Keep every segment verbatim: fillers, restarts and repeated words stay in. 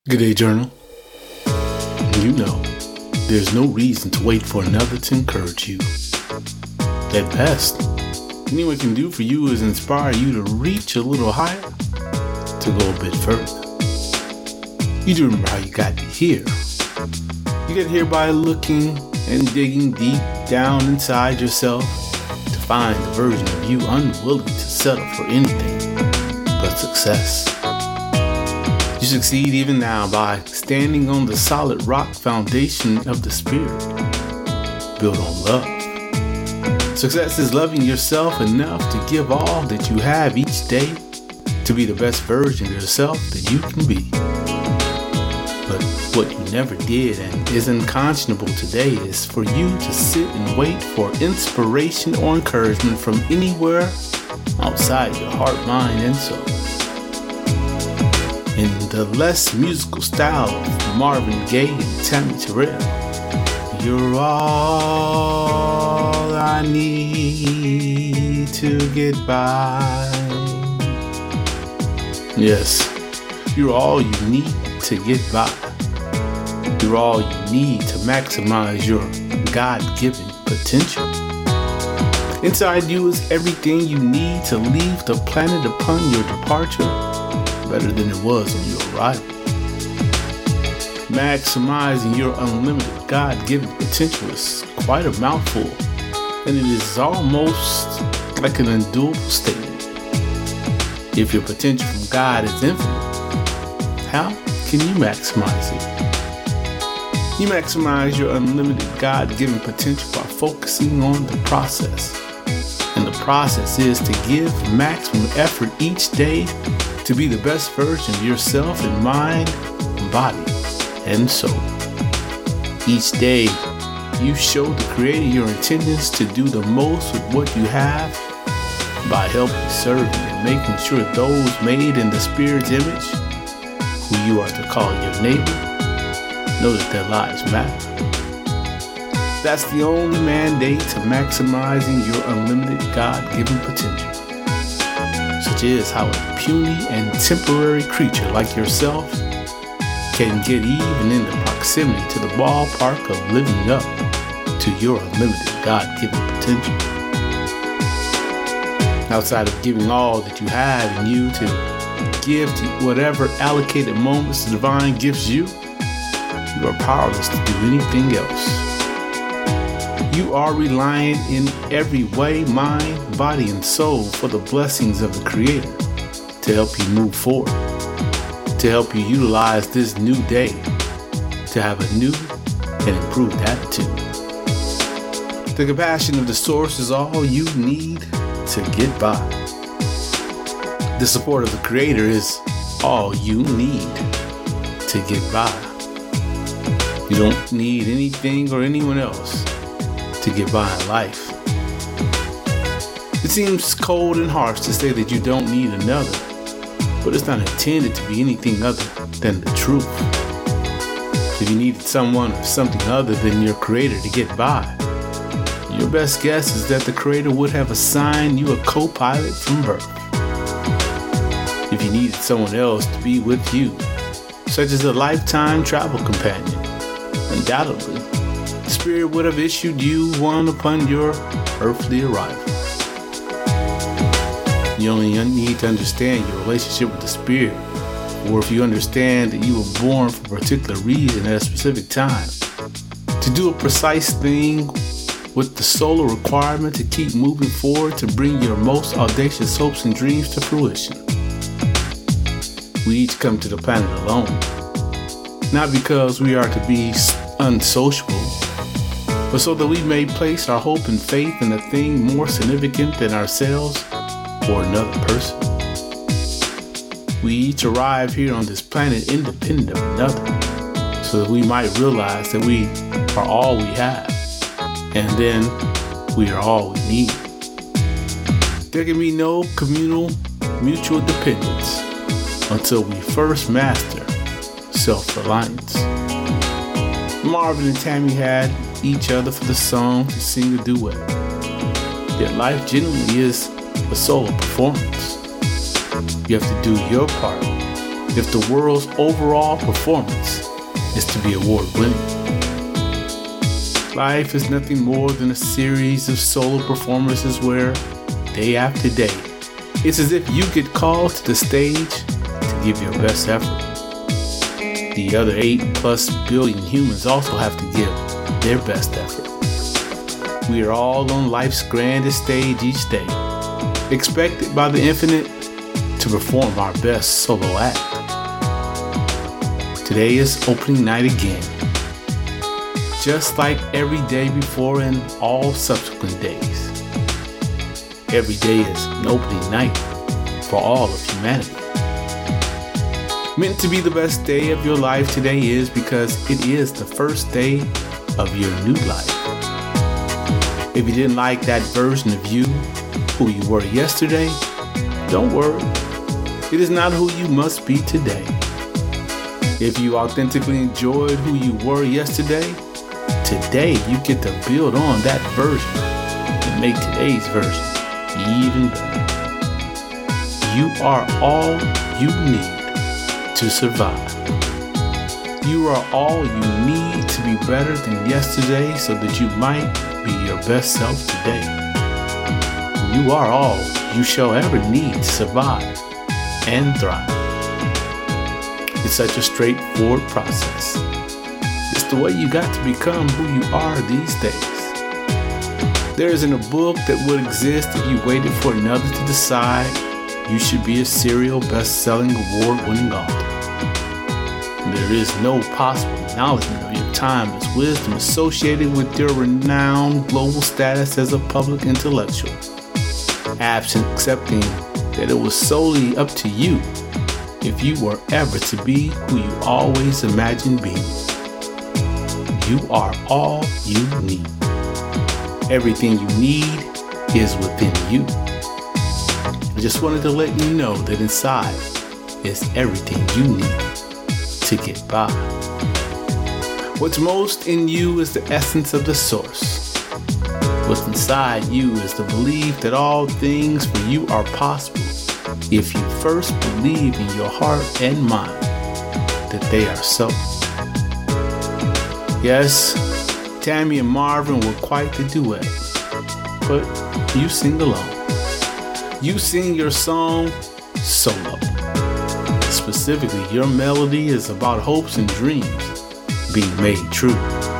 Good day, Journal. You know, there's no reason to wait for another to encourage you. At best, anyone can do for you is inspire you to reach a little higher, to go a bit further. You do remember how you got here. You got here by looking and digging deep down inside yourself to find the version of you unwilling to settle for anything but success. You succeed even now by standing on the solid rock foundation of the Spirit, built on love. Success is loving yourself enough to give all that you have each day to be the best version of yourself that you can be. But what you never did and is unconscionable today is for you to sit and wait for inspiration or encouragement from anywhere outside your heart, mind, and soul. In the less musical style of Marvin Gaye and Tammy Terrell, you're all I need to get by. Yes, you're all you need to get by. You're all you need to maximize your God-given potential. Inside you is everything you need to leave the planet upon your departure better than it was on your arrival. Maximizing your unlimited God-given potential is quite a mouthful, and it is almost like an undoable statement. If your potential from God is infinite, how can you maximize it? You maximize your unlimited God-given potential by focusing on the process. And the process is to give maximum effort each day to be the best version of yourself in mind, body, and soul. Each day, you show the Creator your intentions to do the most with what you have by helping, serving, and making sure those made in the Spirit's image, who you are to call your neighbor, know that their lives matter. That's the only mandate to maximizing your unlimited God-given potential. Such is how a puny and temporary creature like yourself can get even in the proximity to the ballpark of living up to your unlimited God-given potential. Outside of giving all that you have in you to give to whatever allocated moments the divine gives you, you are powerless to do anything else. You are reliant in every way, mind, body, and soul for the blessings of the Creator to help you move forward, to help you utilize this new day to have a new and improved attitude. The compassion of the source is all you need to get by. The support of the Creator is all you need to get by. You don't need anything or anyone else to get by in life. It seems cold and harsh to say that you don't need another, but it's not intended to be anything other than the truth. If you needed someone or something other than your Creator to get by, your best guess is that the Creator would have assigned you a co-pilot from birth. If you needed someone else to be with you, such as a lifetime travel companion, undoubtedly, the Spirit would have issued you one upon your earthly arrival. You only need to understand your relationship with the Spirit, or if you understand that you were born for a particular reason at a specific time, to do a precise thing with the sole requirement to keep moving forward to bring your most audacious hopes and dreams to fruition. We each come to the planet alone, not because we are to be unsociable, but so that we may place our hope and faith in a thing more significant than ourselves or another person. We each arrive here on this planet independent of another, so that we might realize that we are all we have, and then we are all we need. There can be no communal mutual dependence until we first master self-reliance. Marvin and Tammy had each other for the song to sing a duet. Yet life generally is a solo performance. You have to do your part if the world's overall performance is to be award-winning. Life is nothing more than a series of solo performances where, day after day, it's as if you get called to the stage to give your best effort. The other eight plus billion humans also have to give their best effort. We are all on life's grandest stage each day, expected by the infinite to perform our best solo act. Today is opening night again. Just like every day before and all subsequent days. Every day is an opening night for all of humanity. Meant to be the best day of your life today is because it is the first day of your new life. If you didn't like that version of you, who you were yesterday, don't worry. It is not who you must be today. If you authentically enjoyed who you were yesterday, today you get to build on that version and make today's version even better. You are all you need to survive. You are all you need to be better than yesterday so that you might be your best self today. You are all you shall ever need to survive and thrive. It's such a straightforward process. It's the way you got to become who you are these days. There isn't a book that would exist if you waited for another to decide you should be a serial best-selling award-winning author. There is no possible acknowledgement of your timeless wisdom associated with your renowned global status as a public intellectual, absent accepting that it was solely up to you if you were ever to be who you always imagined being. You are all you need. Everything you need is within you. I just wanted to let you know that inside is everything you need to get by. What's most in you is the essence of the source. What's inside you is the belief that all things for you are possible if you first believe in your heart and mind that they are so. Yes, Tammy and Marvin were quite the duet, but you sing alone. You sing your song solo. Specifically, your melody is about hopes and dreams being made true.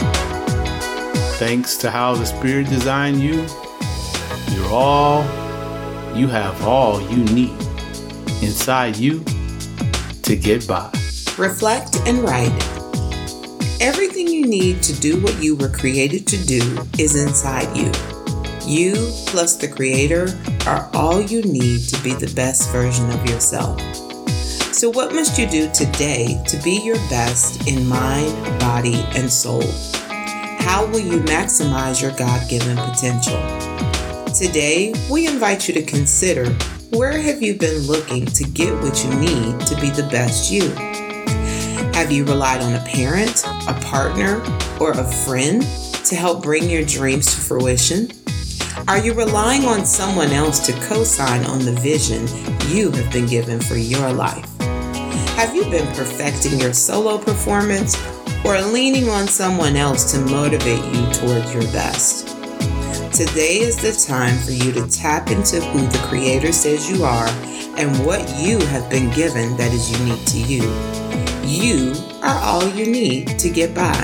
Thanks to how the Spirit designed you, you're all, you have all you need inside you to get by. Reflect and write. Everything you need to do what you were created to do is inside you. You plus the Creator are all you need to be the best version of yourself. So what must you do today to be your best in mind, body, and soul? How will you maximize your God-given potential? Today, we invite you to consider, where have you been looking to get what you need to be the best you? Have you relied on a parent, a partner, or a friend to help bring your dreams to fruition? Are you relying on someone else to co-sign on the vision you have been given for your life? Have you been perfecting your solo performance or leaning on someone else to motivate you towards your best? Today is the time for you to tap into who the Creator says you are and what you have been given that is unique to you. You are all you need to get by.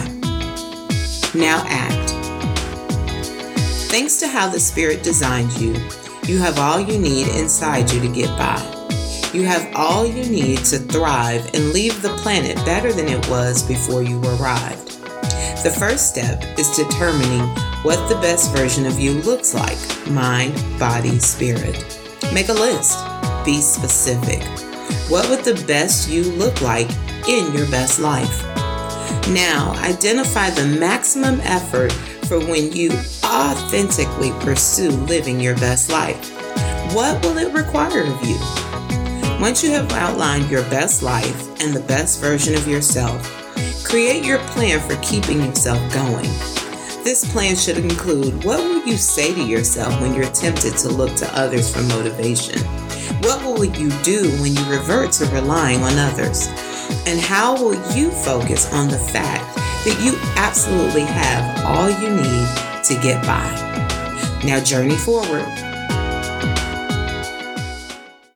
Now act. Thanks to how the Spirit designed you, you have all you need inside you to get by. You have all you need to thrive and leave the planet better than it was before you arrived. The first step is determining what the best version of you looks like: mind, body, spirit. Make a list. Be specific. What would the best you look like in your best life? Now, identify the maximum effort for when you authentically pursue living your best life. What will it require of you? Once you have outlined your best life and the best version of yourself, create your plan for keeping yourself going. This plan should include, what will you say to yourself when you're tempted to look to others for motivation? What will you do when you revert to relying on others? And how will you focus on the fact that you absolutely have all you need to get by? Now journey forward.